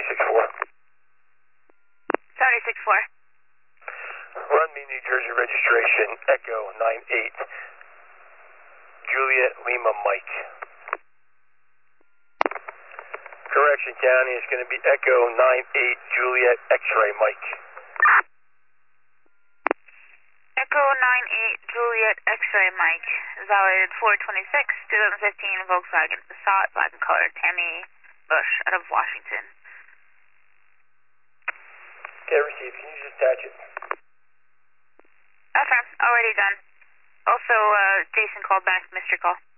7064. Run me New Jersey registration, Echo 98, Juliet Lima Mike. Correction County, it's going to be Echo 98, Juliet X-Ray Mike. Echo 98, Juliet X-Ray Mike. Valid 426, 2015 Volkswagen Passat, black and color, Tammy Bush, out of Washington. Okay, received. Can you just attach it? Okay, already done. Also, Jason called back, missed your call.